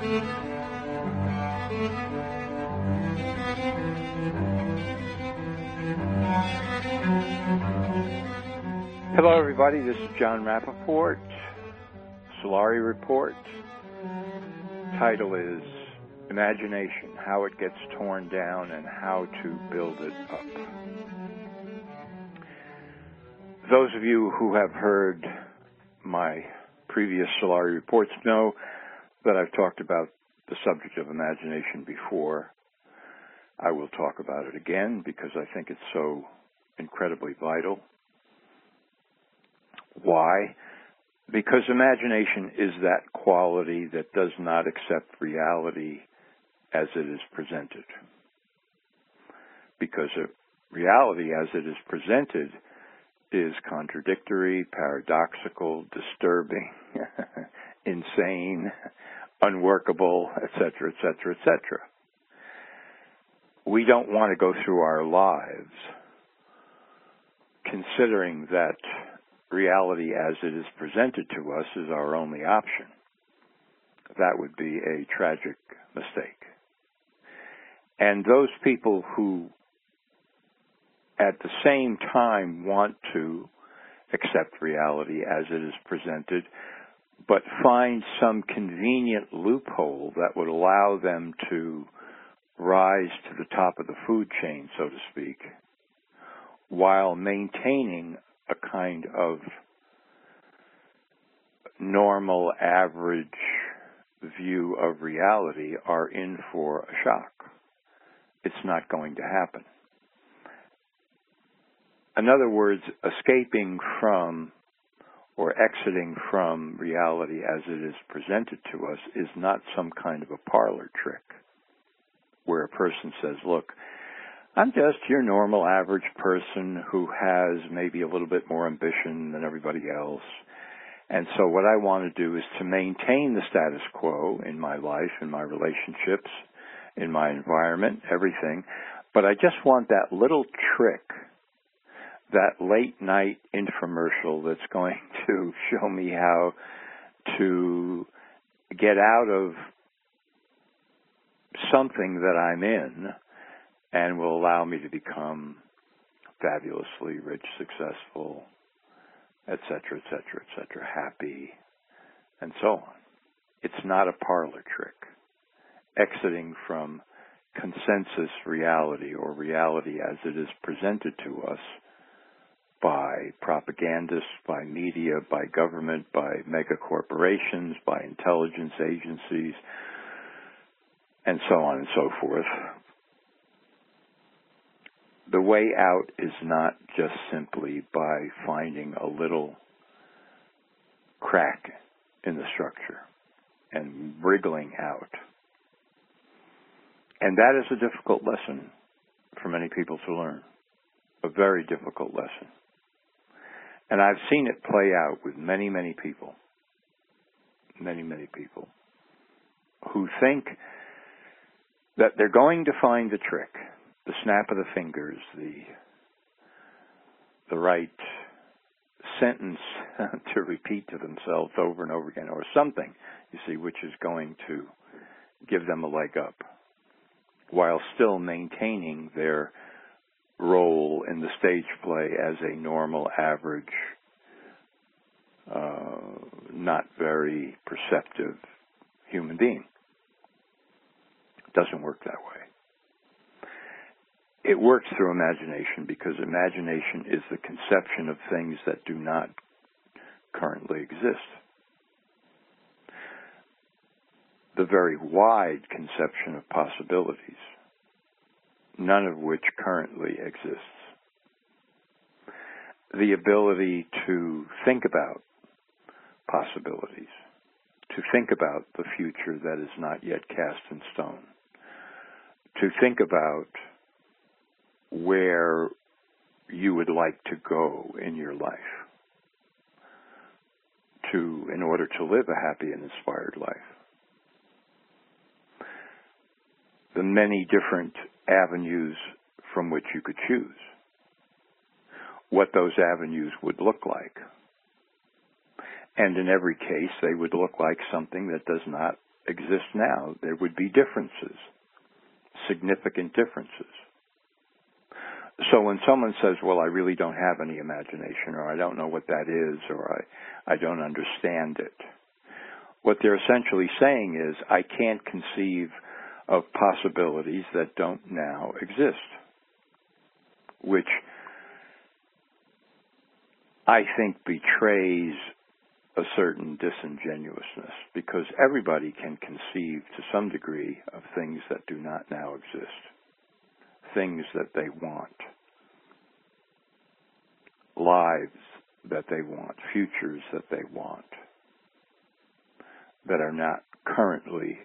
Hello, everybody. This is John Rappaport, Solari Report. Title is Imagination, How It Gets Torn Down and How to Build It Up. Those of you who have heard my previous Solari Reports know that I've talked about the subject of imagination before. I will talk about it again because I think it's so incredibly vital. Why? Because imagination is that quality that does not accept reality as it is presented. Because reality as it is presented is contradictory, paradoxical, disturbing, insane, unworkable, etc., etc., etc. We don't want to go through our lives considering that reality as it is presented to us is our only option. That would be a tragic mistake. And those people who at the same time want to accept reality as it is presented, but find some convenient loophole that would allow them to rise to the top of the food chain, so to speak, while maintaining a kind of normal, average view of reality, are in for a shock. It's not going to happen. In other words, escaping from or exiting from reality as it is presented to us is not some kind of a parlor trick where a person says, look, I'm just your normal average person who has maybe a little bit more ambition than everybody else. And so what I want to do is to maintain the status quo in my life, in my relationships, in my environment, everything. But I just want that little trick, that late night infomercial that's going to show me how to get out of something that I'm in and will allow me to become fabulously rich, successful, etc., etc., etc., happy, and so on. It's not a parlor trick. Exiting from consensus reality or reality as it is presented to us by propagandists, by media, by government, by mega corporations, by intelligence agencies, and so on and so forth. The way out is not just simply by finding a little crack in the structure and wriggling out. And that is a difficult lesson for many people to learn, a very difficult lesson. And I've seen it play out with many, many people, who think that they're going to find the trick, the snap of the fingers, the right sentence to repeat to themselves over and over again, or something, you see, which is going to give them a leg up, while still maintaining their role in the stage play as a normal, average, not very perceptive human being. It doesn't work that way. It works through imagination because imagination is the conception of things that do not currently exist. The very wide conception of possibilities, none of which currently exists. The ability to think about possibilities, to think about the future that is not yet cast in stone, to think about where you would like to go in your life in order to live a happy and inspired life. The many different avenues from which you could choose, what those avenues would look like. And in every case, they would look like something that does not exist now, there would be differences, significant differences. So when someone says, well, I really don't have any imagination, or I don't know what that is, or I don't understand it, what they're essentially saying is, I can't conceive of possibilities that don't now exist, which I think betrays a certain disingenuousness, because everybody can conceive to some degree of things that do not now exist, things that they want, lives that they want, futures that they want, that are not currently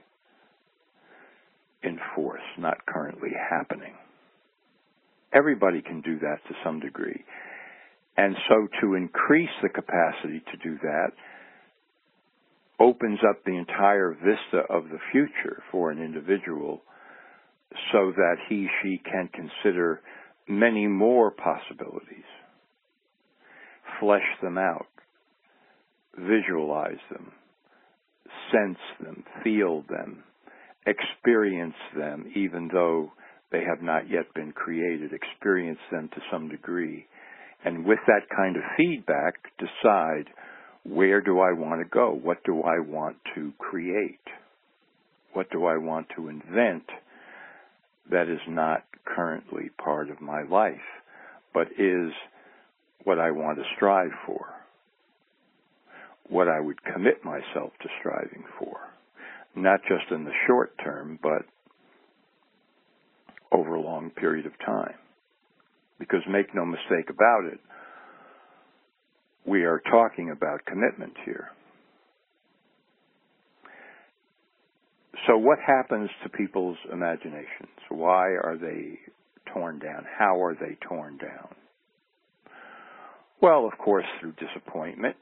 in force, not currently happening. Everybody can do that to some degree. And so to increase the capacity to do that opens up the entire vista of the future for an individual so that he, she can consider many more possibilities, flesh them out, visualize them, sense them, feel them, experience them, even though they have not yet been created, experience them to some degree. And with that kind of feedback, decide, where do I want to go? What do I want to create? What do I want to invent that is not currently part of my life, but is what I want to strive for, what I would commit myself to striving for, not just in the short term, but over a long period of time. Because make no mistake about it, we are talking about commitment here. So what happens to people's imaginations? Why are they torn down? How are they torn down? Well, of course, through disappointment.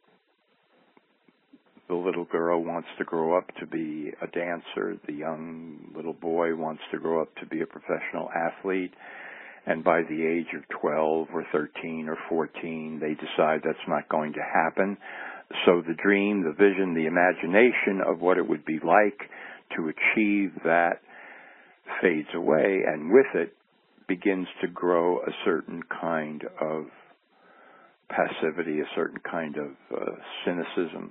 The little girl wants to grow up to be a dancer. The young little boy wants to grow up to be a professional athlete. And by the age of 12 or 13 or 14, they decide that's not going to happen. So the dream, the vision, the imagination of what it would be like to achieve that fades away, and with it begins to grow a certain kind of passivity, a certain kind of cynicism.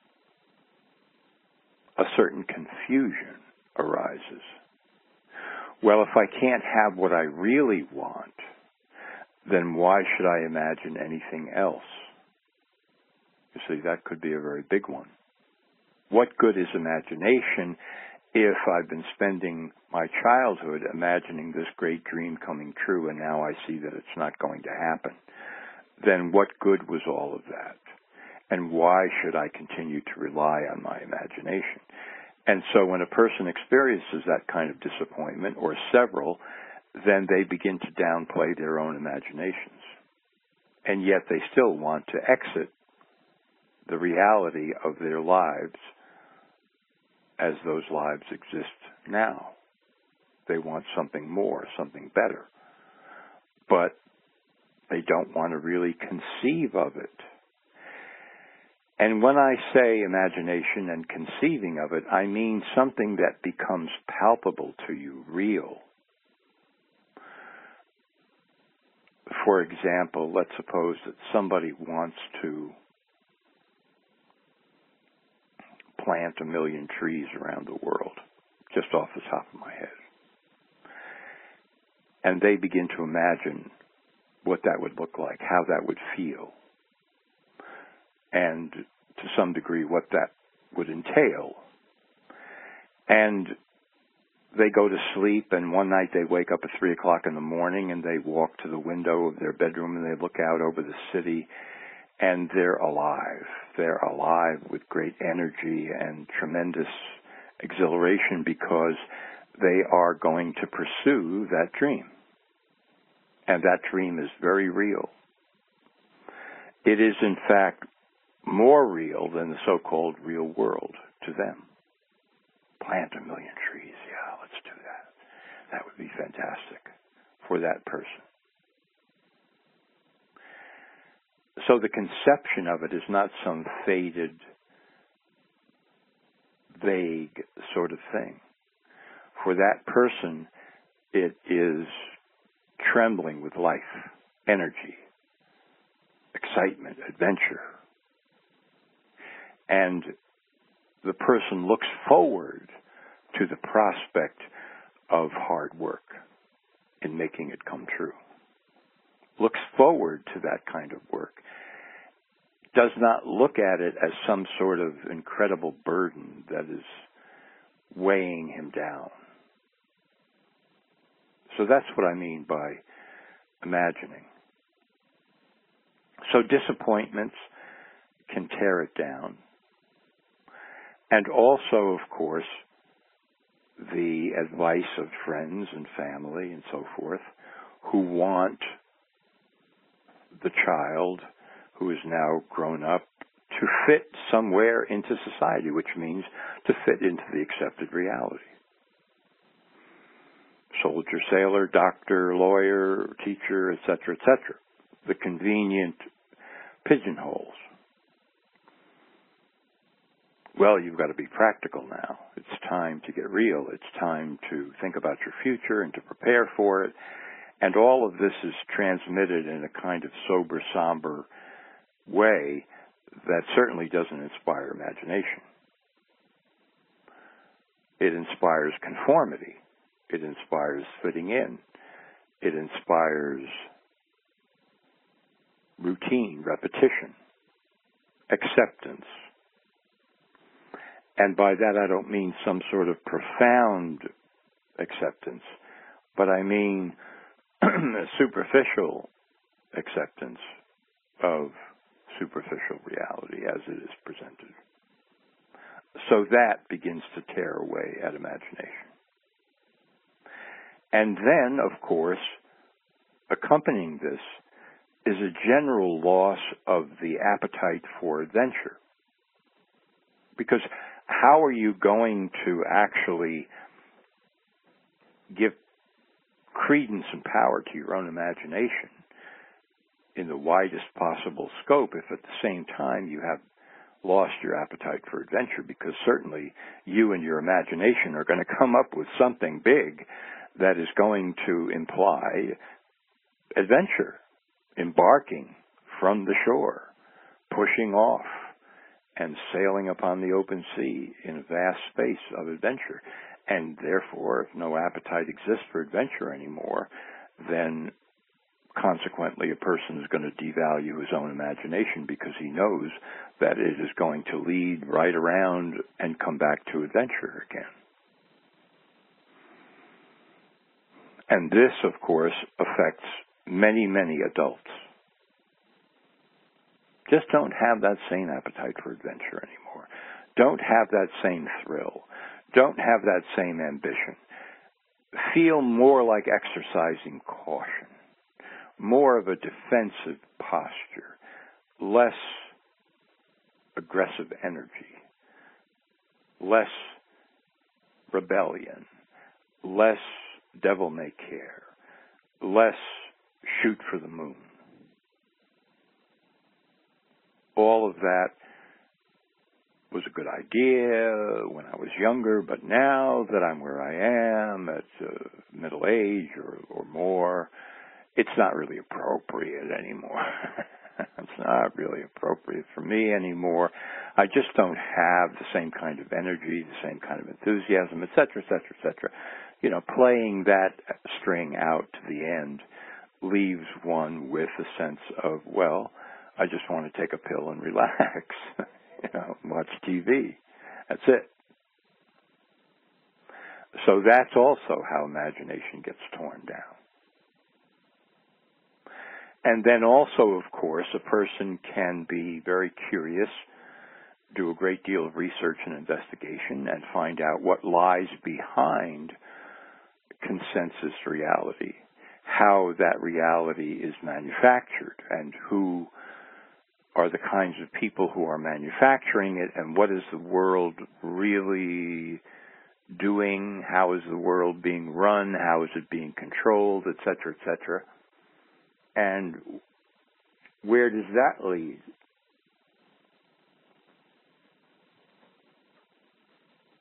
A certain confusion arises. Well, if I can't have what I really want, then why should I imagine anything else? You see, that could be a very big one. What good is imagination if I've been spending my childhood imagining this great dream coming true and now I see that it's not going to happen? Then what good was all of that? And why should I continue to rely on my imagination? And so when a person experiences that kind of disappointment, or several, then they begin to downplay their own imaginations. And yet they still want to exit the reality of their lives as those lives exist now. They want something more, something better. But they don't want to really conceive of it. And when I say imagination and conceiving of it, I mean something that becomes palpable to you, real. For example, let's suppose that somebody wants to plant 1 million trees around the world, just off the top of my head. And they begin to imagine what that would look like, how that would feel, and to some degree what that would entail. And they go to sleep, and one night they wake up at 3 o'clock in the morning and they walk to the window of their bedroom and they look out over the city, and they're alive. They're alive with great energy and tremendous exhilaration because they are going to pursue that dream. And that dream is very real. It is, in fact, more real than the so-called real world to them. Plant 1 million trees. Yeah, let's do that. That would be fantastic for that person. So the conception of it is not some faded vague sort of thing. For that person, it is trembling with life, energy, excitement, adventure. And the person looks forward to the prospect of hard work in making it come true. Looks forward to that kind of work. Does not look at it as some sort of incredible burden that is weighing him down. So that's what I mean by imagining. So disappointments can tear it down. And also, of course, the advice of friends and family and so forth who want the child who is now grown up to fit somewhere into society, which means to fit into the accepted reality. Soldier, sailor, doctor, lawyer, teacher, etc., etc. The convenient pigeonholes. Well, you've got to be practical now. It's time to get real. It's time to think about your future and to prepare for it. And all of this is transmitted in a kind of sober, somber way that certainly doesn't inspire imagination. It inspires conformity. It inspires fitting in. It inspires routine, repetition, acceptance. And by that I don't mean some sort of profound acceptance, but I mean superficial acceptance of superficial reality as it is presented. So that begins to tear away at imagination. And then, of course, accompanying this is a general loss of the appetite for adventure. Because how are you going to actually give credence and power to your own imagination in the widest possible scope if at the same time you have lost your appetite for adventure? Because certainly you and your imagination are going to come up with something big that is going to imply adventure, embarking from the shore, pushing off, and sailing upon the open sea in a vast space of adventure. And therefore, if no appetite exists for adventure anymore, then consequently a person is going to devalue his own imagination because he knows that it is going to lead right around and come back to adventure again. And this, of course, affects many, many adults. Just don't have that same appetite for adventure anymore. Don't have that same thrill. Don't have that same ambition. Feel more like exercising caution, more of a defensive posture, less aggressive energy, less rebellion, less devil may care, less shoot for the moon. All of that was a good idea when I was younger, but now that I'm where I am at middle age or more, it's not really appropriate anymore. It's not really appropriate for me anymore. I just don't have the same kind of energy, the same kind of enthusiasm, et cetera, et cetera, et cetera. You know, playing that string out to the end leaves one with a sense of, well, I just want to take a pill and relax, watch TV. That's it. So that's also how imagination gets torn down. And then also, of course, a person can be very curious, do a great deal of research and investigation, and find out what lies behind consensus reality, how that reality is manufactured, and who are the kinds of people who are manufacturing it, and what is the world really doing, how is the world being run, how is it being controlled, et cetera, and where does that lead?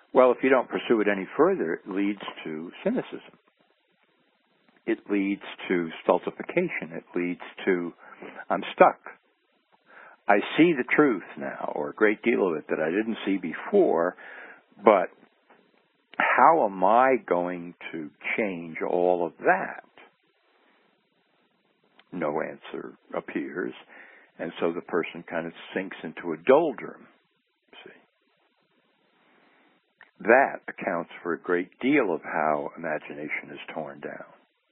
Well, if you don't pursue it any further, it leads to cynicism. It leads to stultification. It leads to, I'm stuck. I see the truth now, or a great deal of it that I didn't see before, but how am I going to change all of that? No answer appears, and so the person kind of sinks into a doldrum. See, that accounts for a great deal of how imagination is torn down.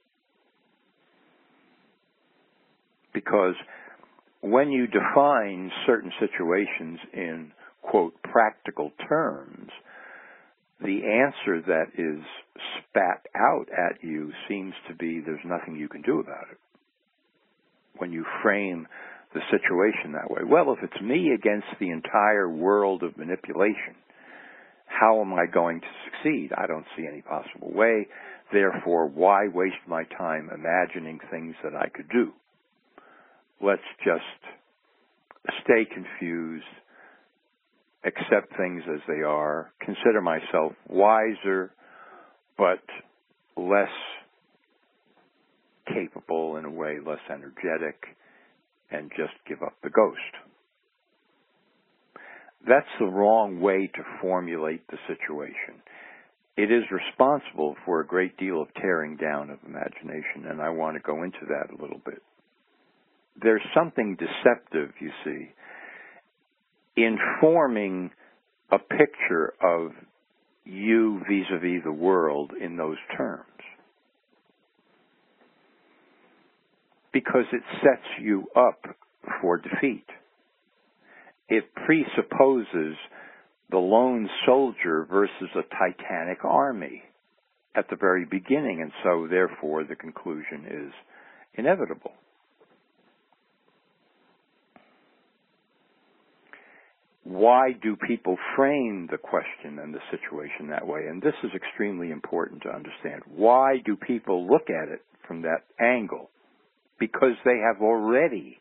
Because when you define certain situations in, quote, practical terms, the answer that is spat out at you seems to be there's nothing you can do about it. When you frame the situation that way, well, if it's me against the entire world of manipulation, how am I going to succeed? I don't see any possible way. Therefore, why waste my time imagining things that I could do? Let's just stay confused, accept things as they are, consider myself wiser, but less capable in a way, less energetic, and just give up the ghost. That's the wrong way to formulate the situation. It is responsible for a great deal of tearing down of imagination, and I want to go into that a little bit. There's something deceptive, you see, in forming a picture of you vis-a-vis the world in those terms. Because it sets you up for defeat. It presupposes the lone soldier versus a titanic army at the very beginning, and so therefore the conclusion is inevitable. Why do people frame the question and the situation that way? And this is extremely important to understand. Why do people look at it from that angle? Because they have already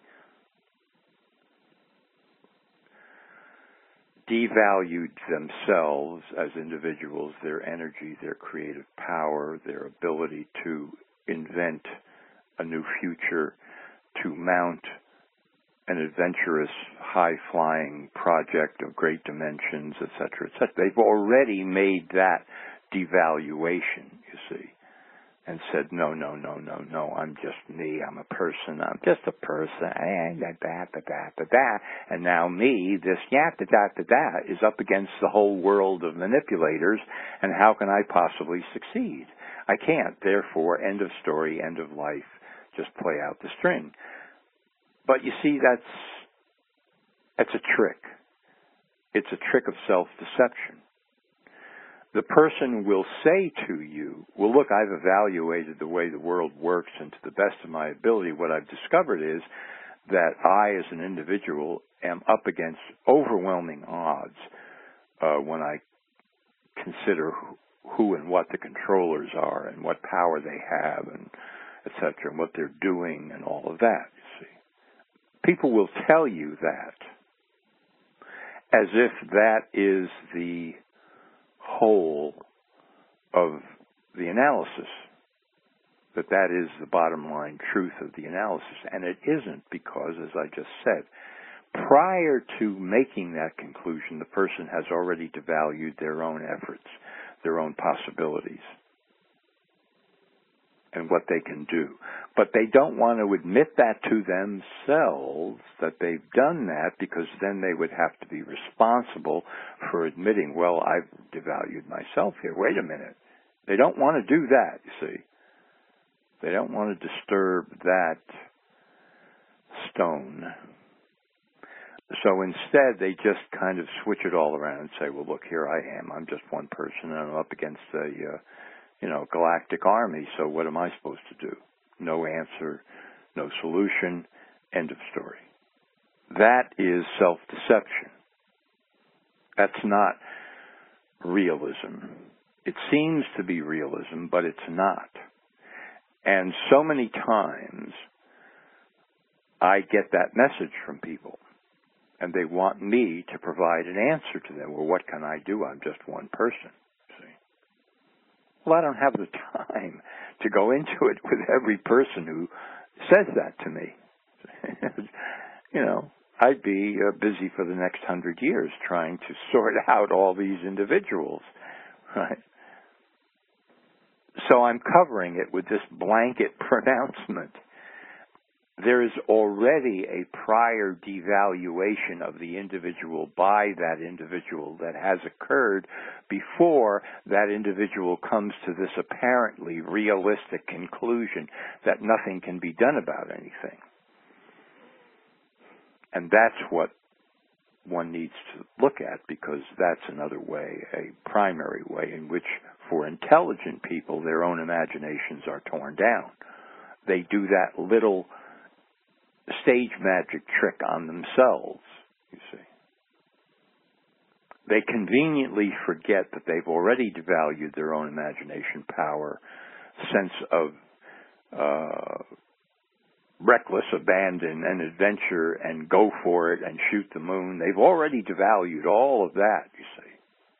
devalued themselves as individuals, their energy, their creative power, their ability to invent a new future, to mount an adventurous, high-flying project of great dimensions, etc., etc. They've already made that devaluation, you see, and said, no, I'm just me, I'm a person, I'm just a person, and now me, this is up against the whole world of manipulators, and how can I possibly succeed? I can't, therefore, end of story, end of life, just play out the string. But you see, that's a trick. It's a trick of self-deception. The person will say to you, well, look, I've evaluated the way the world works, and to the best of my ability, what I've discovered is that I, as an individual, am up against overwhelming odds when I consider who and what the controllers are and what power they have, and et cetera, and what they're doing and all of that, you see. People will tell you that as if that is the whole of the analysis, that is the bottom line truth of the analysis. And it isn't, because, as I just said, prior to making that conclusion, the person has already devalued their own efforts, their own possibilities, and what they can do. But they don't want to admit that to themselves, that they've done that, because then they would have to be responsible for admitting, well, I've devalued myself here. Wait a minute. They don't want to do that, you see. They don't want to disturb that stone. So instead, they just kind of switch it all around and say, well, look, here I am. I'm just one person, and I'm up against a galactic army, so what am I supposed to do? No answer, no solution, end of story. That is self-deception. That's not realism. It seems to be realism, but it's not. And so many times I get that message from people. And they want me to provide an answer to them. Well, what can I do? I'm just one person. See? Well, I don't have the time to go into it with every person who says that to me. You know, I'd be busy for the next 100 years trying to sort out all these individuals, right? So I'm covering it with this blanket pronouncement. There is already a prior devaluation of the individual by that individual that has occurred before that individual comes to this apparently realistic conclusion that nothing can be done about anything. And that's what one needs to look at, because that's another way, a primary way in which, for intelligent people, their own imaginations are torn down. They do that little stage magic trick on themselves, you see. They conveniently forget that they've already devalued their own imagination power, sense of reckless abandon and adventure and go for it and shoot the moon. They've already devalued all of that, you see,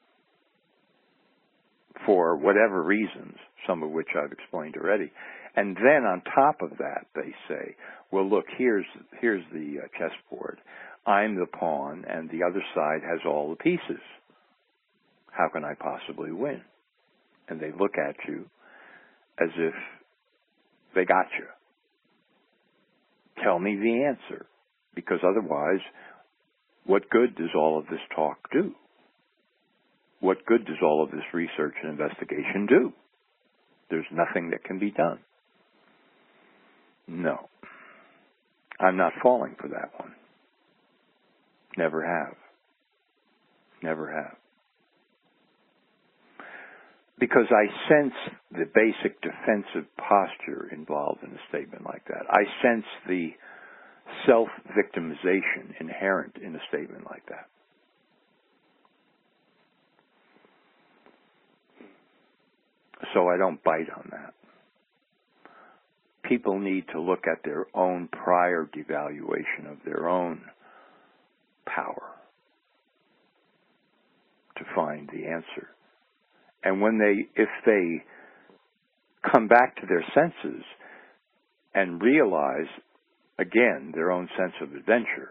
for whatever reasons, some of which I've explained already. And then on top of that, they say, well, look, here's the chessboard. I'm the pawn, and the other side has all the pieces. How can I possibly win? And they look at you as if they got you. Tell me the answer, because otherwise, what good does all of this talk do? What good does all of this research and investigation do? There's nothing that can be done. No. I'm not falling for that one. Never have. Never have. Because I sense the basic defensive posture involved in a statement like that. I sense the self-victimization inherent in a statement like that. So I don't bite on that. People need to look at their own prior devaluation of their own power to find the answer. And if they come back to their senses and realize, again, their own sense of adventure,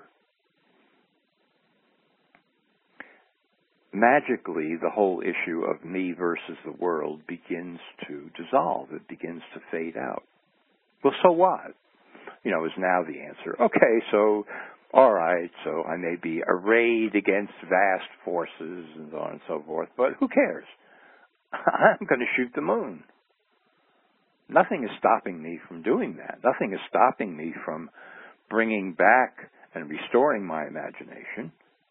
magically the whole issue of me versus the world begins to dissolve. It begins to fade out. Well, so what? You know, is now the answer. Okay, so, all right, so I may be arrayed against vast forces and so on and so forth, but who cares? I'm going to shoot the moon. Nothing is stopping me from doing that. Nothing is stopping me from bringing back and restoring my imagination.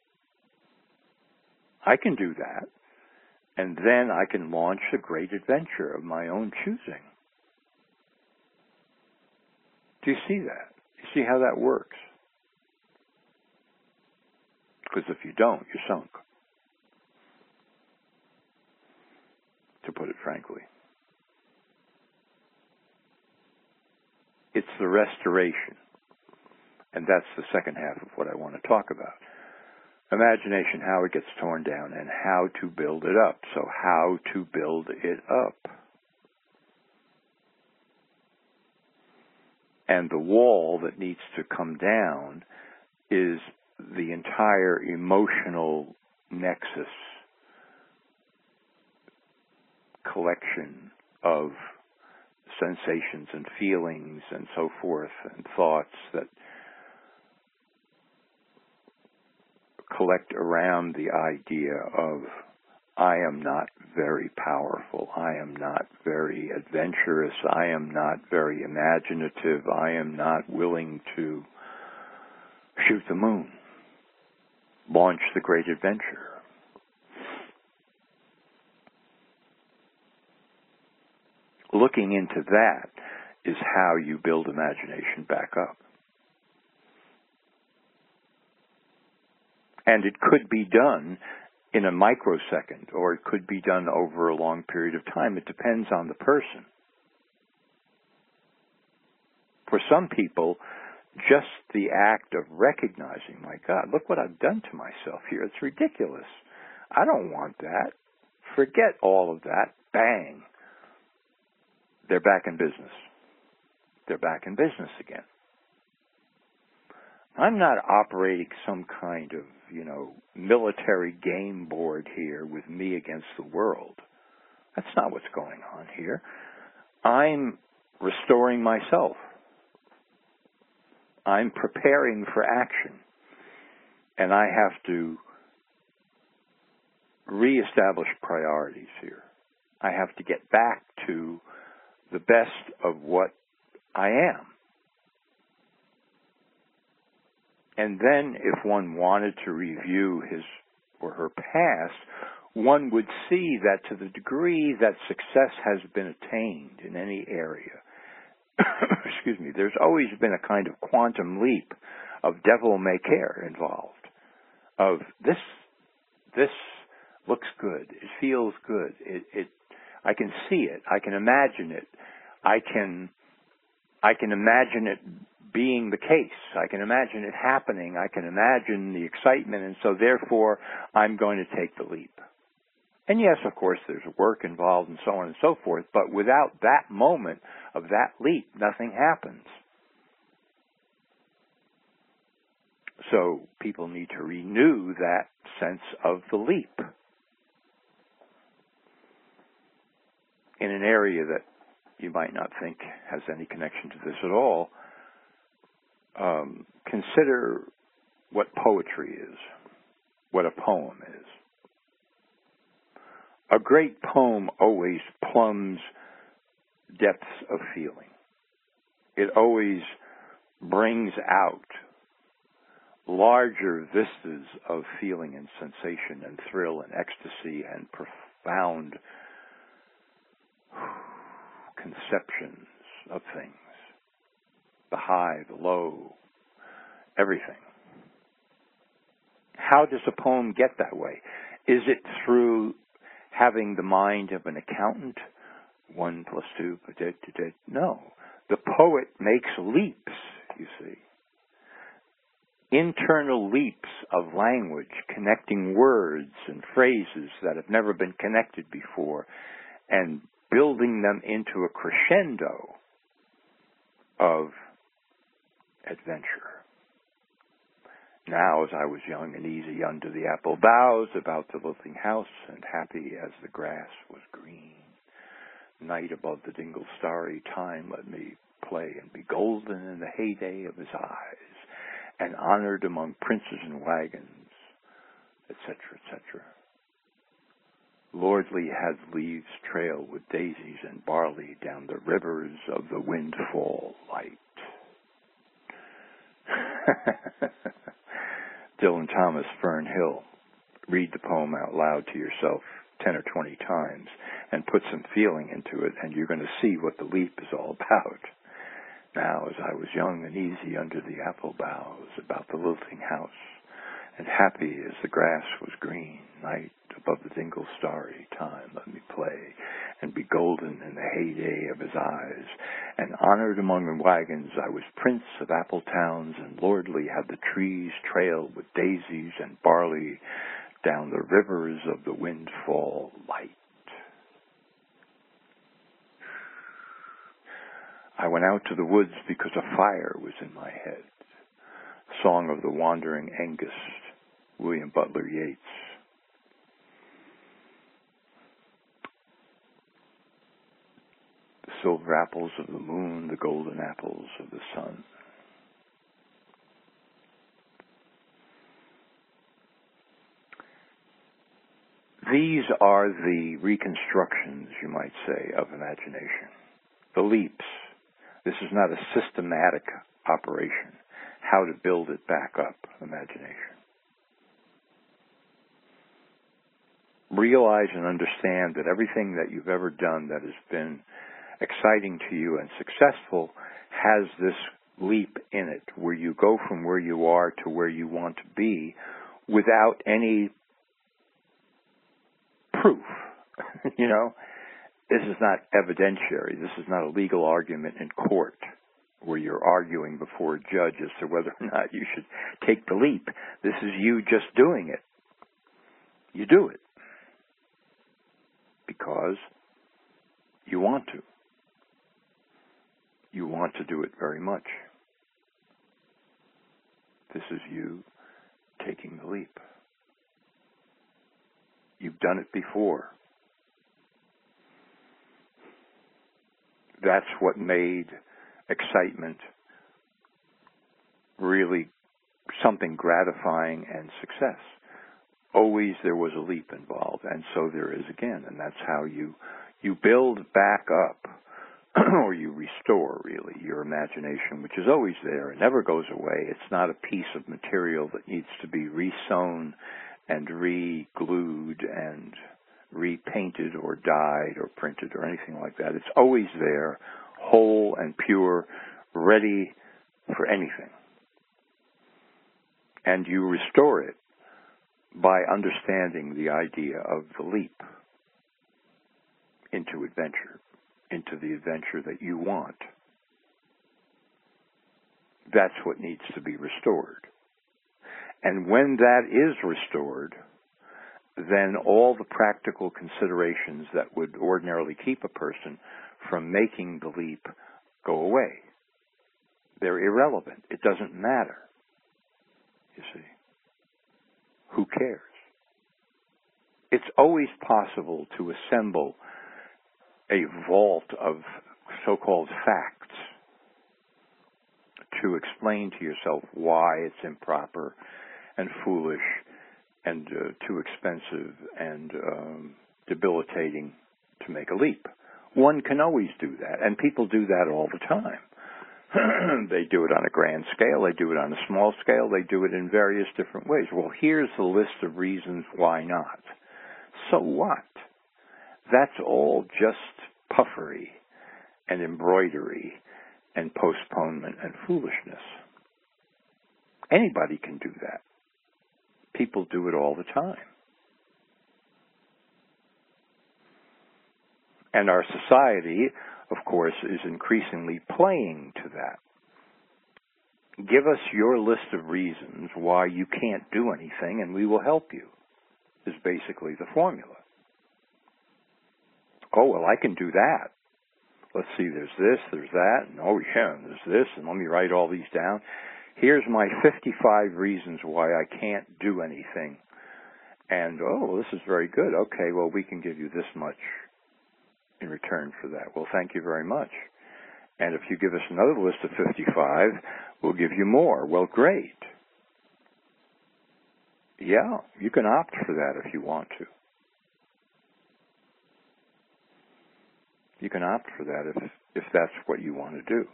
I can do that, and then I can launch a great adventure of my own choosing. Do you see that? You see how that works? Because if you don't, you're sunk, to put it frankly. It's the restoration, and that's the second half of what I want to talk about. Imagination, how it gets torn down, and how to build it up. So how to build it up. And the wall that needs to come down is the entire emotional nexus, collection of sensations and feelings and so forth and thoughts that collect around the idea of I am not very powerful, I am not very adventurous, I am not very imaginative, I am not willing to shoot the moon, launch the great adventure. Looking into that is how you build imagination back up. And it could be done in a microsecond, or it could be done over a long period of time. It depends on the person. For some people, just the act of recognizing, my God, look what I've done to myself here. It's ridiculous. I don't want that. Forget all of that. Bang. They're back in business. They're back in business again. I'm not operating some kind of, military game board here with me against the world. That's not what's going on here. I'm restoring myself. I'm preparing for action. And I have to reestablish priorities here. I have to get back to the best of what I am. And then if one wanted to review his or her past, one would see that to the degree that success has been attained in any area, excuse me, there's always been a kind of quantum leap of devil may care involved. Of this looks good, it feels good, I can see it, I can imagine it, I can imagine it being the case. I can imagine it happening. I can imagine the excitement, and so therefore I'm going to take the leap. And yes, of course, there's work involved and so on and so forth, but without that moment of that leap, nothing happens. So people need to renew that sense of the leap in an area that you might not think has any connection to this at all. Consider what poetry is, what a poem is. A great poem always plumbs depths of feeling. It always brings out larger vistas of feeling and sensation and thrill and ecstasy and profound conceptions of things. The high, the low, everything. How does a poem get that way? Is it through having the mind of an accountant? 1 + 2, no. The poet makes leaps, you see. Internal leaps of language, connecting words and phrases that have never been connected before, and building them into a crescendo of adventure. Now, as I was young and easy under the apple boughs, about the lilting house, and happy as the grass was green, night above the dingle starry, time let me play and be golden in the heyday of his eyes, and honored among princes and wagons, etc., etc. Lordly has leaves trail with daisies and barley down the rivers of the windfall light. Dylan Thomas, Fern Hill. Read the poem out loud to yourself 10 or 20 times and put some feeling into it, and you're going to see what the leap is all about. Now, as I was young and easy under the apple boughs, about the lilting house, and happy as the grass was green, night above the dingle starry, time let me play and be golden in the heyday of his eyes, and honored among the wagons I was prince of apple towns, and lordly had the trees trailed with daisies and barley down the rivers of the windfall light. I went out to the woods because a fire was in my head. Song of the Wandering Angus, William Butler Yeats. The silver apples of the moon, the golden apples of the sun. These are the reconstructions, you might say, of imagination. The leaps. This is not a systematic operation. How to build it back up, imagination. Realize and understand that everything that you've ever done that has been exciting to you and successful has this leap in it, where you go from where you are to where you want to be without any proof. You know, this is not evidentiary. This is not a legal argument in court. where you're arguing before a judge as to whether or not you should take the leap. This is you just doing it. You do it because you want to. You want to do it very much. This is you taking the leap. You've done it before. That's what made excitement really something gratifying and success. Always there was a leap involved, and so there is again, and that's how you build back up, or you restore, really, your imagination, which is always there. It never goes away. It's not a piece of material that needs to be resewn and re-glued and repainted or dyed or printed or anything like that. It's always there, whole and pure, ready for anything. And you restore it by understanding the idea of the leap into adventure, into the adventure that you want. That's what needs to be restored. And when that is restored, then all the practical considerations that would ordinarily keep a person from making the leap go away. They're irrelevant. It doesn't matter. You see. Who cares? It's always possible to assemble a vault of so-called facts to explain to yourself why it's improper and foolish and too expensive and debilitating to make a leap. One can always do that, and people do that all the time. They do it on a grand scale, they do it on a small scale, they do it in various different ways. Well, here's the list of reasons why not. So what? That's all just puffery and embroidery and postponement and foolishness. Anybody can do that. People do it all the time. And our society, of course, is increasingly playing to that. Give us your list of reasons why you can't do anything and we will help you, is basically the formula. Oh, well, I can do that. Let's see, there's this, there's that, and oh, yeah, there's this, and let me write all these down. Here's my 55 reasons why I can't do anything. And, oh, this is very good. Okay, well, we can give you this much in return for that. Well, thank you very much. And if you give us another list of 55, we'll give you more. Well, great. Yeah, you can opt for that if you want to. You can opt for that if that's what you want to do.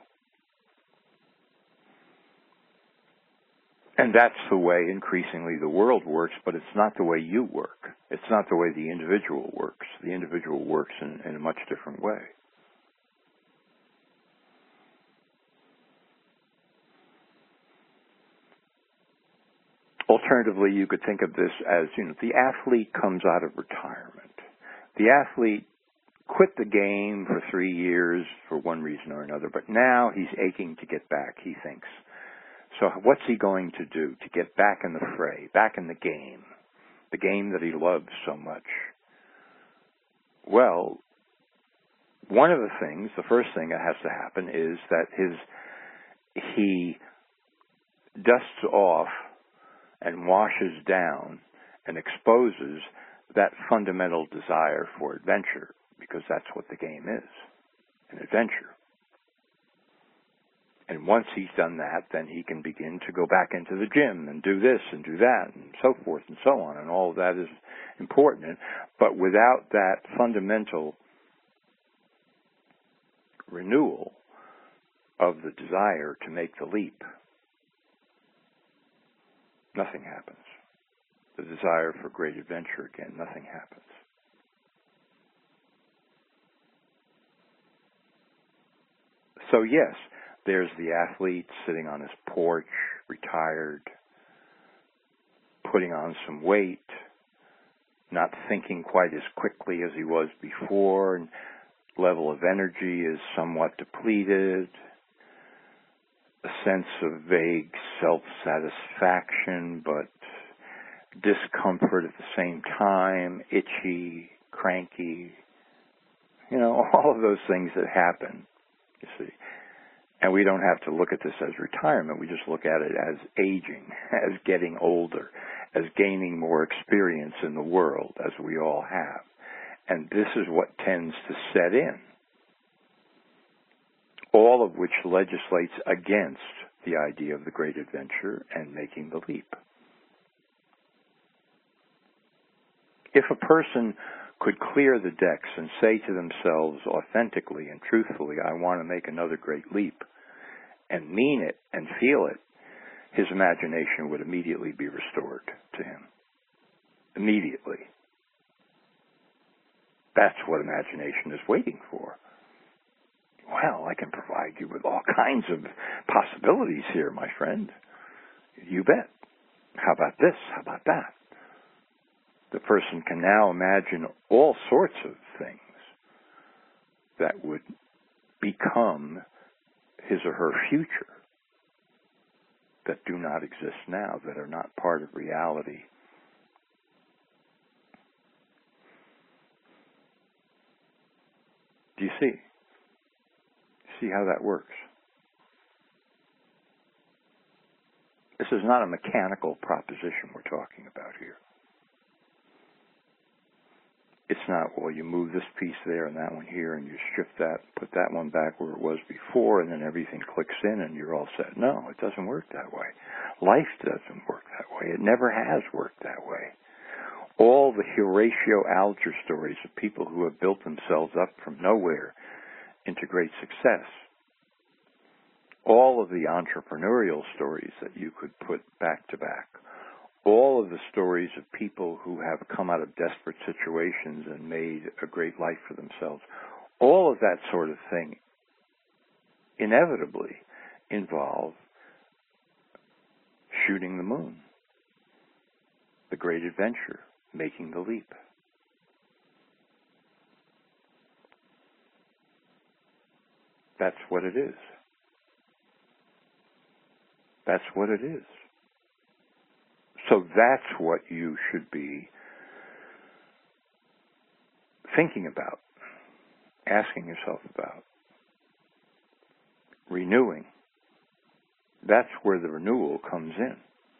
And that's the way increasingly the world works, but it's not the way you work. It's not the way the individual works. The individual works in a much different way. Alternatively, you could think of this as, the athlete comes out of retirement. The athlete quit the game for 3 years for one reason or another, but now he's aching to get back, he thinks. So what's he going to do to get back in the fray, back in the game that he loves so much? Well, one of the things, the first thing that has to happen is that he dusts off and washes down and exposes that fundamental desire for adventure, because that's what the game is, an adventure. And once he's done that, then he can begin to go back into the gym and do this and do that and so forth and so on. And all of that is important. But without that fundamental renewal of the desire to make the leap, nothing happens. The desire for great adventure, again, nothing happens. So yes, there's the athlete sitting on his porch, retired, putting on some weight, not thinking quite as quickly as he was before, and level of energy is somewhat depleted, a sense of vague self-satisfaction, but discomfort at the same time, itchy, cranky, all of those things that happen, you see. And we don't have to look at this as retirement. We just look at it as aging, as getting older, as gaining more experience in the world, as we all have. And this is what tends to set in, all of which legislates against the idea of the great adventure and making the leap. If a person could clear the decks and say to themselves authentically and truthfully, I want to make another great leap, and mean it and feel it, his imagination would immediately be restored to him. Immediately. That's what imagination is waiting for. Well, I can provide you with all kinds of possibilities here, my friend. You bet. How about this? How about that? The person can now imagine all sorts of things that would become his or her future, that do not exist now, that are not part of reality. Do you see? See how that works? This is not a mechanical proposition we're talking about here. It's not, well, you move this piece there and that one here, and you shift that, put that one back where it was before, and then everything clicks in and you're all set. No, it doesn't work that way. Life doesn't work that way. It never has worked that way. All the Horatio Alger stories of people who have built themselves up from nowhere into great success, all of the entrepreneurial stories that you could put back to back, all of the stories of people who have come out of desperate situations and made a great life for themselves, all of that sort of thing inevitably involve shooting the moon, the great adventure, making the leap. That's what it is. That's what it is. So that's what you should be thinking about, asking yourself about, renewing. That's where the renewal comes in.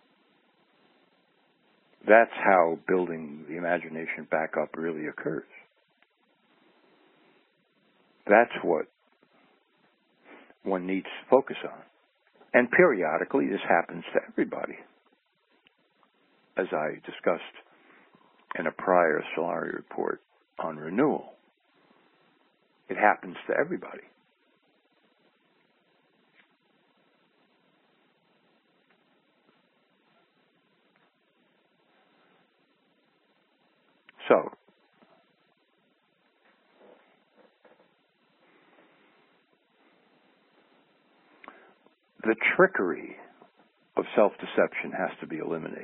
That's how building the imagination back up really occurs. That's what one needs to focus on. And periodically this happens to everybody. As I discussed in a prior Solari report on renewal, it happens to everybody. So, the trickery of self-deception has to be eliminated.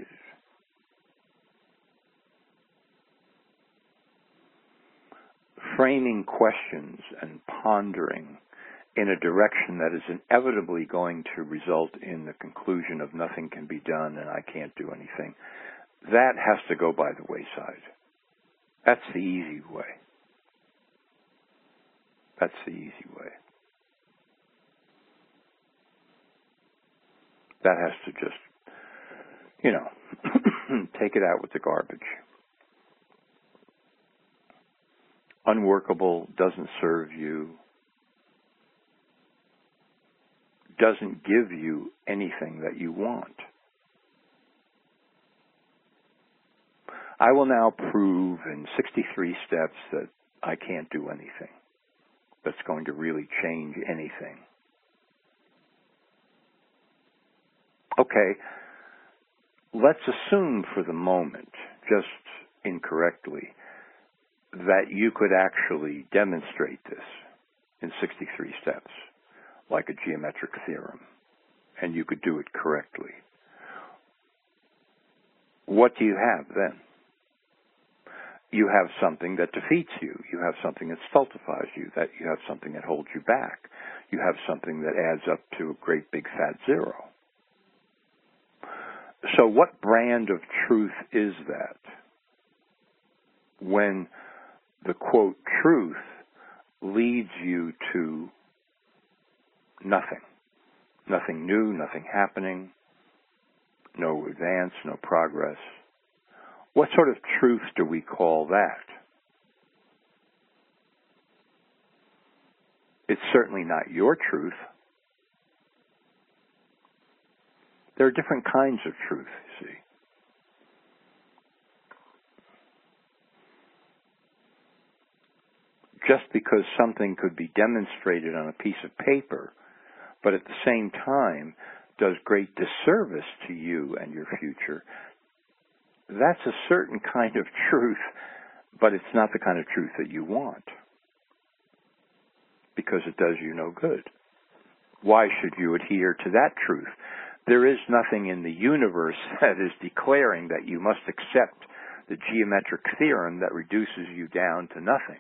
Framing questions and pondering in a direction that is inevitably going to result in the conclusion of nothing can be done and I can't do anything, that has to go by the wayside. That's the easy way. That's the easy way. That has to just, take it out with the garbage. Unworkable, doesn't serve you, doesn't give you anything that you want. I will now prove in 63 steps that I can't do anything that's going to really change anything. Okay, let's assume for the moment, just incorrectly, that you could actually demonstrate this in 63 steps, like a geometric theorem, and you could do it correctly. What do you have then? You have something that defeats you. You have something that stultifies you. That you have something that holds you back. you have something that adds up to a great big fat zero. So what brand of truth is that? When the quote truth leads you to nothing. Nothing new, nothing happening, no advance, no progress. What sort of truth do we call that? It's certainly not your truth. There are different kinds of truth, you see. Just because something could be demonstrated on a piece of paper, but at the same time does great disservice to you and your future, that's a certain kind of truth, but it's not the kind of truth that you want, because it does you no good. Why should you adhere to that truth? There is nothing in the universe that is declaring that you must accept the geometric theorem that reduces you down to nothing.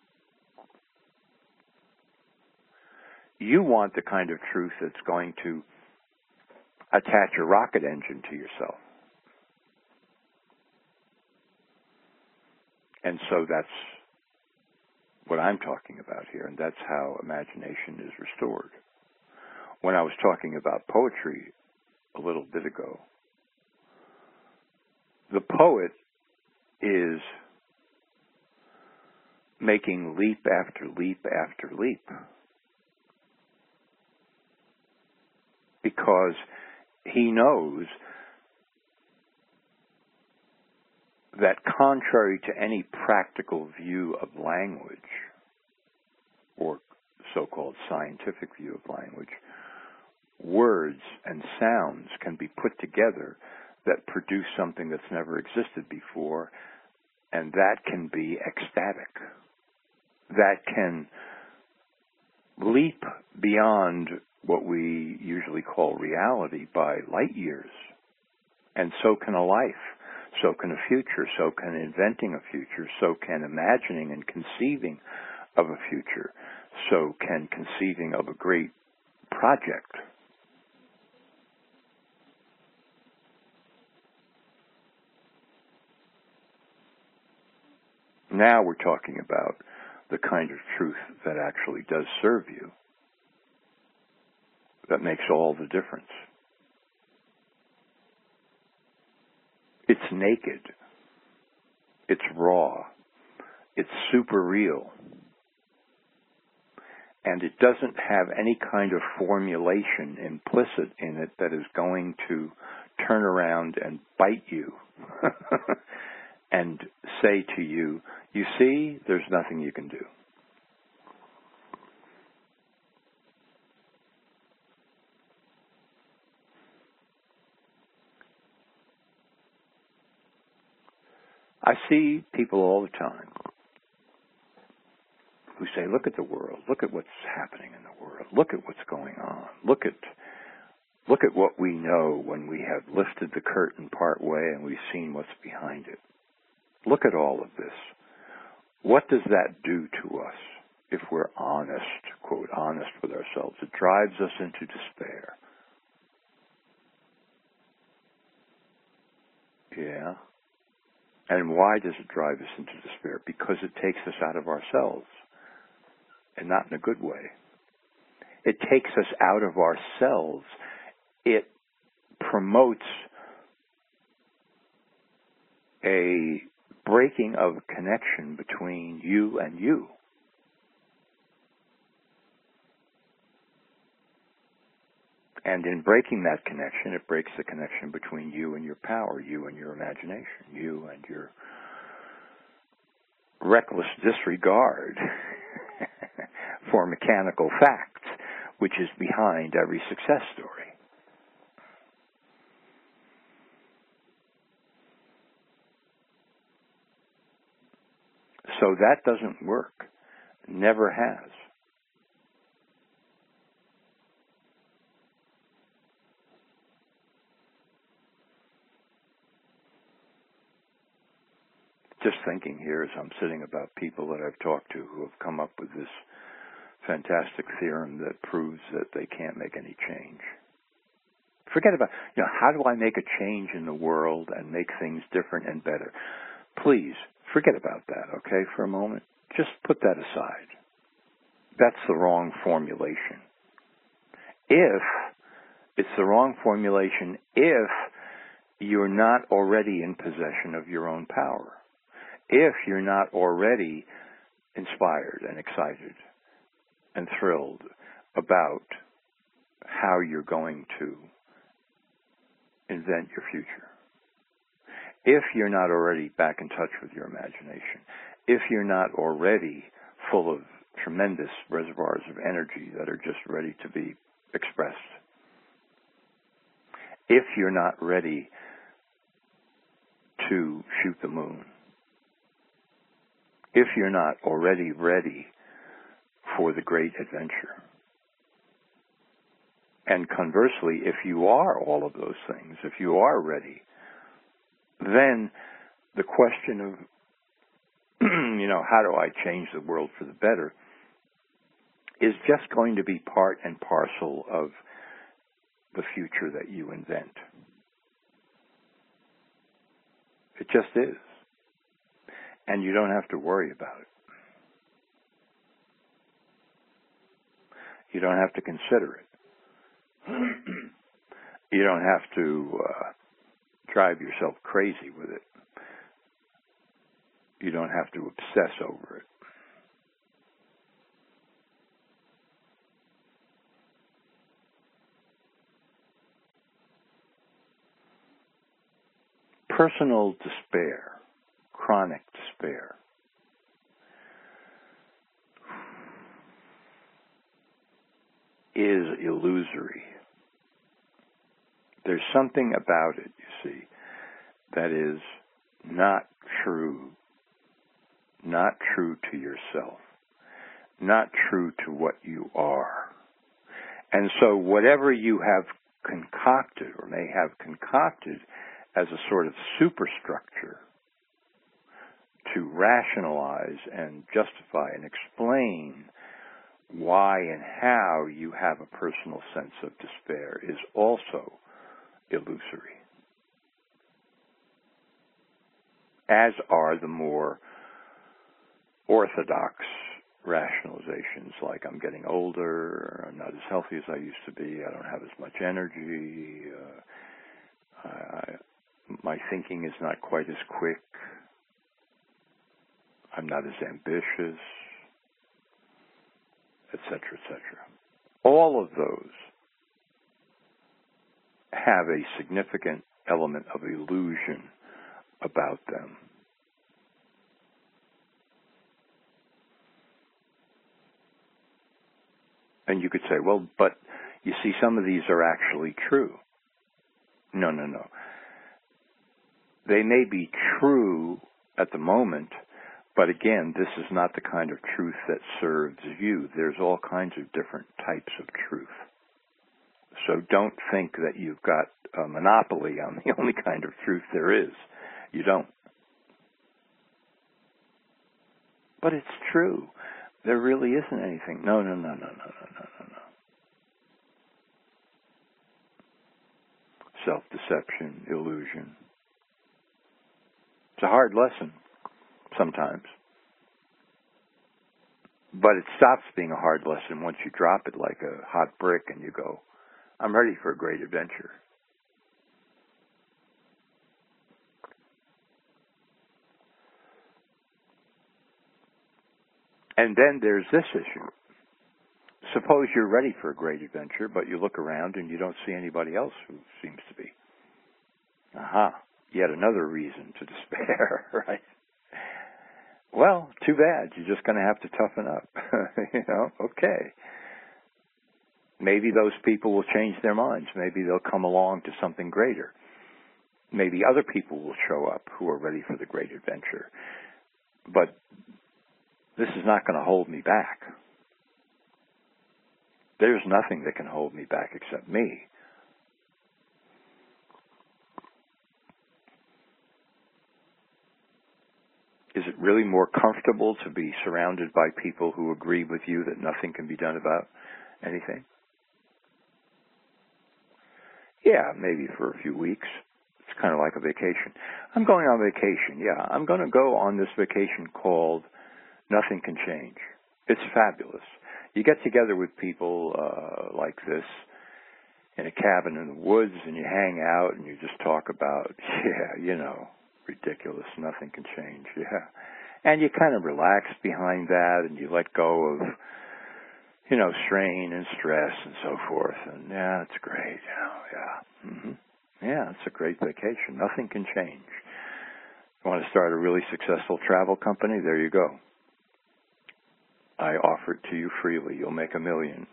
You want the kind of truth that's going to attach a rocket engine to yourself. And so that's what I'm talking about here, and that's how imagination is restored. When I was talking about poetry a little bit ago, the poet is making leap after leap after leap, because he knows that contrary to any practical view of language, or so-called scientific view of language, words and sounds can be put together that produce something that's never existed before, and that can be ecstatic. That can leap beyond what we usually call reality by light years. And so can a life, so can a future, so can inventing a future, so can imagining and conceiving of a future, so can conceiving of a great project. Now we're talking about the kind of truth that actually does serve you, that makes all the difference. It's naked. It's raw. It's super real. And it doesn't have any kind of formulation implicit in it that is going to turn around and bite you and say to you, you see, there's nothing you can do. I see people all the time who say, look at the world, look at what's happening in the world, look at what's going on, look at what we know when we have lifted the curtain part way and we've seen what's behind it. Look at all of this. What does that do to us if we're honest, quote, honest with ourselves? It drives us into despair. Yeah. And why does it drive us into despair? Because it takes us out of ourselves, and not in a good way. It takes us out of ourselves. It promotes a breaking of connection between you and you. And in breaking that connection, it breaks the connection between you and your power, you and your imagination, you and your reckless disregard for mechanical facts, which is behind every success story. So that doesn't work. Never has. Just thinking here as I'm sitting about people that I've talked to who have come up with this fantastic theorem that proves that they can't make any change. Forget about, how do I make a change in the world and make things different and better? Please, forget about that, okay, for a moment. Just put that aside. That's the wrong formulation. If it's the wrong formulation, if you're not already in possession of your own power, if you're not already inspired and excited and thrilled about how you're going to invent your future, if you're not already back in touch with your imagination, if you're not already full of tremendous reservoirs of energy that are just ready to be expressed, if you're not ready to shoot the moon, if you're not already ready for the great adventure, and conversely, if you are all of those things, if you are ready, then the question of, how do I change the world for the better is just going to be part and parcel of the future that you invent. It just is. And you don't have to worry about it. You don't have to consider it. You don't have to drive yourself crazy with it. You don't have to obsess over it. Personal despair, chronic despair, is illusory. There's something about it, you see, that is not true to yourself, not true to what you are. And so whatever you have concocted or may have concocted as a sort of superstructure to rationalize and justify and explain why and how you have a personal sense of despair is also illusory, as are the more orthodox rationalizations like I'm getting older, I'm not as healthy as I used to be, I don't have as much energy, my thinking is not quite as quick, I'm not as ambitious, etc., etc. All of those have a significant element of illusion about them. And you could say, well, but you see, some of these are actually true. No. They may be true at the moment, but again, this is not the kind of truth that serves you. There's all kinds of different types of truth. So don't think that you've got a monopoly on the only kind of truth there is. You don't. But it's true. There really isn't anything. No. Self-deception, illusion. It's a hard lesson sometimes. But it stops being a hard lesson once you drop it like a hot brick and you go, I'm ready for a great adventure. And then there's this issue. Suppose you're ready for a great adventure, but you look around and you don't see anybody else who seems to be. Aha, yet another reason to despair, right? Well, too bad. You're just going to have to toughen up. Okay. Maybe those people will change their minds. Maybe they'll come along to something greater. Maybe other people will show up who are ready for the great adventure. But this is not going to hold me back. There's nothing that can hold me back except me. Is it really more comfortable to be surrounded by people who agree with you that nothing can be done about anything? Yeah, maybe for a few weeks. It's kind of like a vacation. I'm going on vacation. Yeah, I'm going to go on this vacation called Nothing Can Change. It's fabulous. You get together with people like this in a cabin in the woods, and you hang out and you just talk about, ridiculous, nothing can change. Yeah. And you kind of relax behind that, and you let go of, strain and stress and so forth. And yeah, it's great. Yeah. Mm-hmm. Yeah, it's a great vacation. Nothing can change. You want to start a really successful travel company? There you go. I offer it to you freely. You'll make $1 million.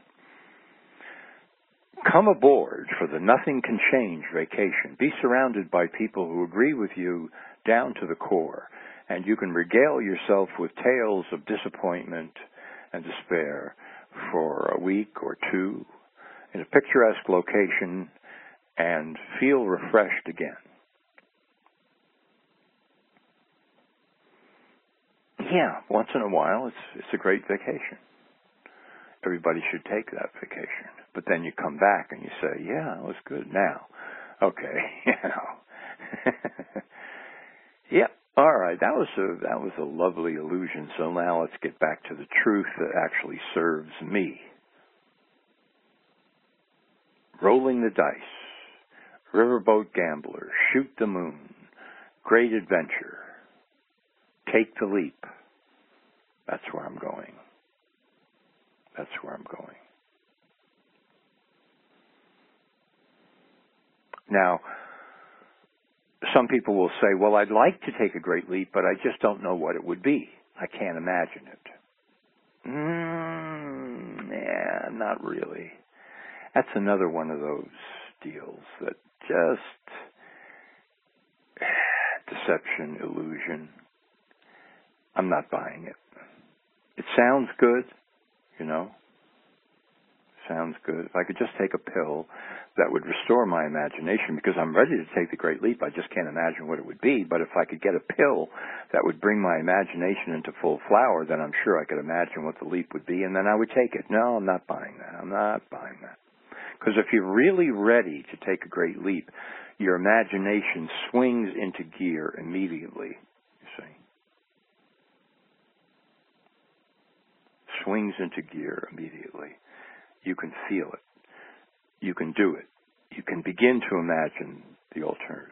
Come aboard for the Nothing Can Change vacation. Be surrounded by people who agree with you down to the core, and you can regale yourself with tales of disappointment and despair for a week or two in a picturesque location and feel refreshed again. Yeah, once in a while, it's a great vacation. Everybody should take that vacation. But then you come back and you say, yeah, it was good now. Okay, Yep. All right, that was a lovely illusion. So now let's get back to the truth that actually serves me. Rolling the dice, riverboat gambler, shoot the moon, great adventure, take the leap. That's where I'm going. That's where I'm going. Now, some people will say, well, I'd like to take a great leap, but I just don't know what it would be. I can't imagine it. Yeah, not really. That's another one of those deals that just deception, illusion. I'm not buying it. It sounds good, Sounds good. If I could just take a pill that would restore my imagination, because I'm ready to take the great leap, I just can't imagine what it would be. But if I could get a pill that would bring my imagination into full flower, then I'm sure I could imagine what the leap would be, and then I would take it. No, I'm not buying that. I'm not buying that. Because if you're really ready to take a great leap, your imagination swings into gear immediately, you see. Swings into gear immediately. You can feel it. You can do it. You can begin to imagine the alternatives.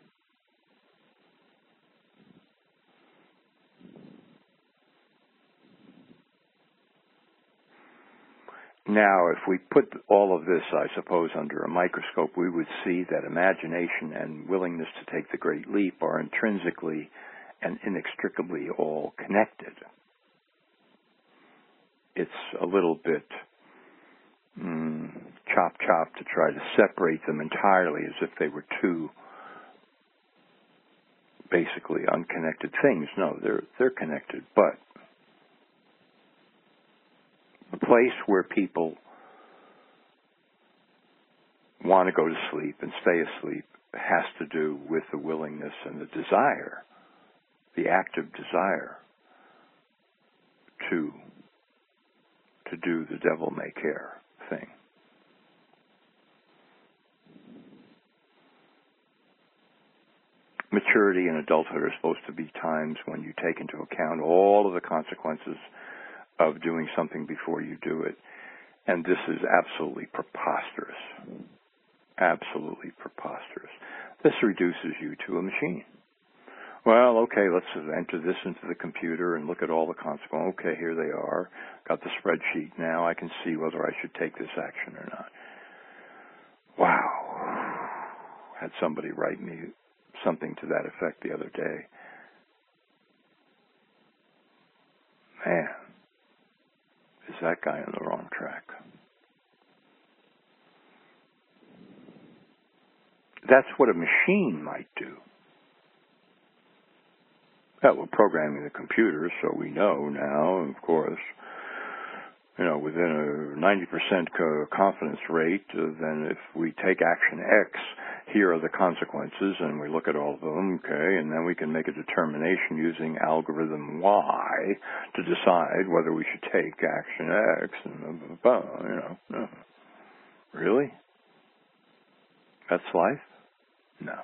Now, if we put all of this, I suppose, under a microscope, we would see that imagination and willingness to take the great leap are intrinsically and inextricably all connected. It's a little bit chop to try to separate them entirely as if they were two basically unconnected things. No, they're connected, but the place where people want to go to sleep and stay asleep has to do with the willingness and the desire, the active desire to do the devil may care thing. Maturity and adulthood are supposed to be times when you take into account all of the consequences of doing something before you do it. And this is absolutely preposterous. Absolutely preposterous. This reduces you to a machine. Well, okay, let's enter this into the computer and look at all the consequences. Okay, here they are. Got the spreadsheet now. I can see whether I should take this action or not. Wow. Had somebody write me something to that effect the other day. Man, is that guy on the wrong track? That's what a machine might do. Well, we're programming the computer, so we know now, of course, within a 90% confidence rate, then if we take action X, here are the consequences, and we look at all of them, okay, and then we can make a determination using algorithm Y to decide whether we should take action X, and blah, blah, blah, No. Really? That's life? No.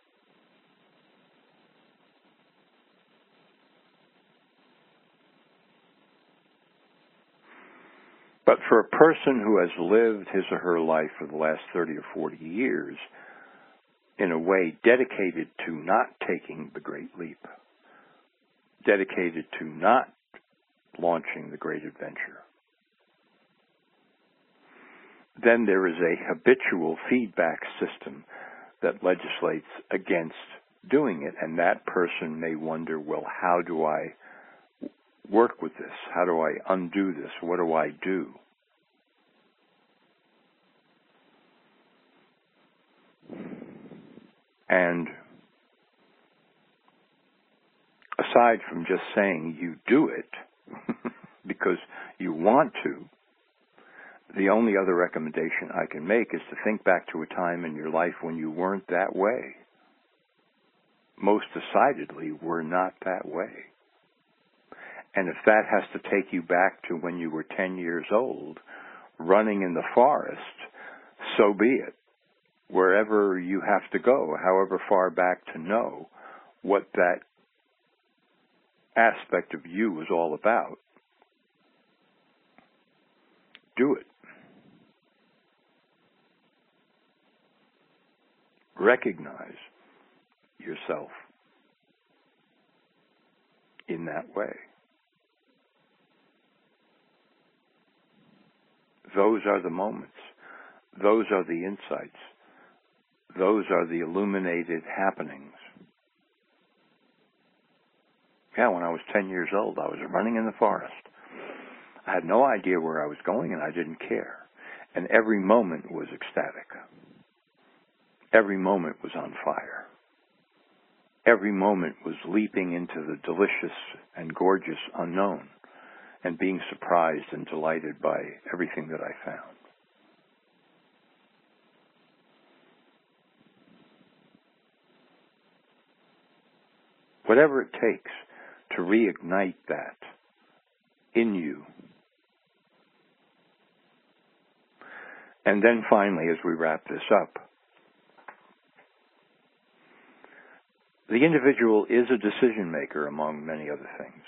But for a person who has lived his or her life for the last 30 or 40 years in a way dedicated to not taking the great leap, dedicated to not launching the great adventure, then there is a habitual feedback system that legislates against doing it, and that person may wonder, well, how do I work with this? How do I undo this? What do I do? And aside from just saying you do it because you want to, the only other recommendation I can make is to think back to a time in your life when you weren't that way. Most decidedly were not that way. And if that has to take you back to when you were 10 years old, running in the forest, so be it. Wherever you have to go, however far back to know what that aspect of you was all about, do it. Recognize yourself in that way. Those are the moments. Those are the insights. Those are the illuminated happenings. Yeah, when I was 10 years old, I was running in the forest. I had no idea where I was going, and I didn't care. And every moment was ecstatic. Every moment was on fire. Every moment was leaping into the delicious and gorgeous unknown and being surprised and delighted by everything that I found. Whatever it takes to reignite that in you. And then finally, as we wrap this up, the individual is a decision maker among many other things.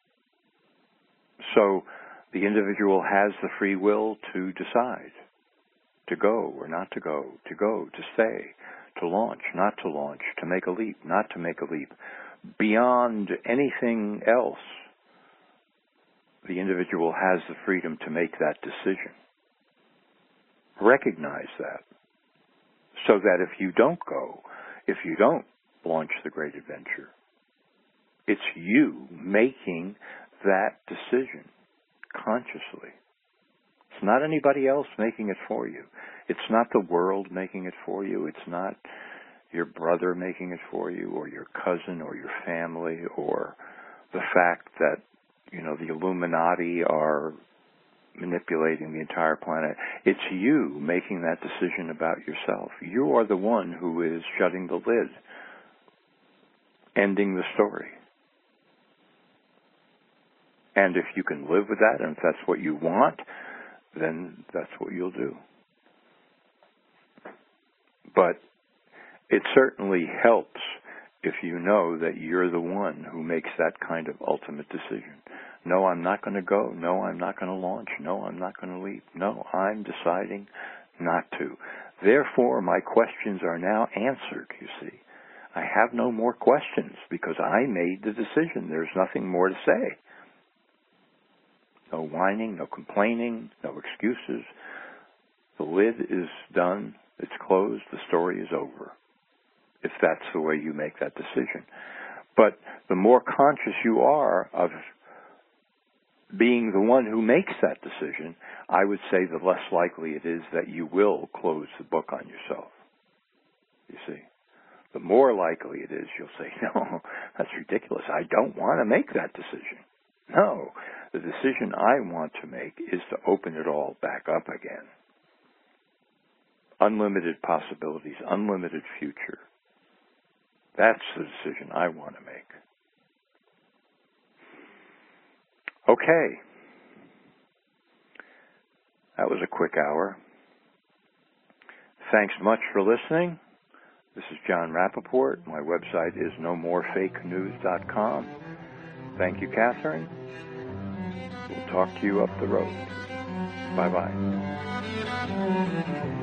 So the individual has the free will to decide to go or not to go, to stay, to launch, not to launch, to make a leap, not to make a leap. Beyond anything else, the individual has the freedom to make that decision. Recognize that, so that if you don't go, if you don't launch the great adventure, it's you making that decision consciously. It's not anybody else making it for you. It's not the world making it for you. It's not your brother making it for you, or your cousin, or your family, or the fact that, the Illuminati are manipulating the entire planet. It's you making that decision about yourself. You are the one who is shutting the lid, ending the story. And if you can live with that, and if that's what you want, then that's what you'll do. But it certainly helps if you know that you're the one who makes that kind of ultimate decision. No, I'm not going to go. No, I'm not going to launch. No, I'm not going to leap. No, I'm deciding not to. Therefore, my questions are now answered, you see. I have no more questions because I made the decision. There's nothing more to say. No whining, no complaining, no excuses. The lid is done. It's closed. The story is over, if that's the way you make that decision. But the more conscious you are of being the one who makes that decision, I would say the less likely it is that you will close the book on yourself. You see? The more likely it is you'll say, no, that's ridiculous. I don't want to make that decision. No, the decision I want to make is to open it all back up again. unlimited possibilities, unlimited future. That's the decision I want to make. Okay. That was a quick hour. Thanks much for listening. This is John Rappaport. My website is nomorefakenews.com. Thank you, Catherine. We'll talk to you up the road. Bye-bye.